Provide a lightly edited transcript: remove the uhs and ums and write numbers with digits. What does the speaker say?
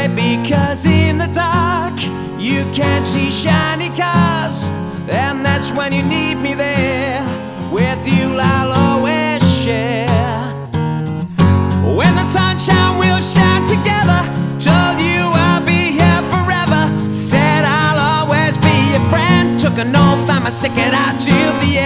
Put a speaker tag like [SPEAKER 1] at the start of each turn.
[SPEAKER 1] because in the dark you can't see shiny cars, and that's when you need me there. With you I'll always share. When the sunshine will shine together, told you I'll be here forever. Said I'll always be your friend. Took an oath I'ma stick it out till the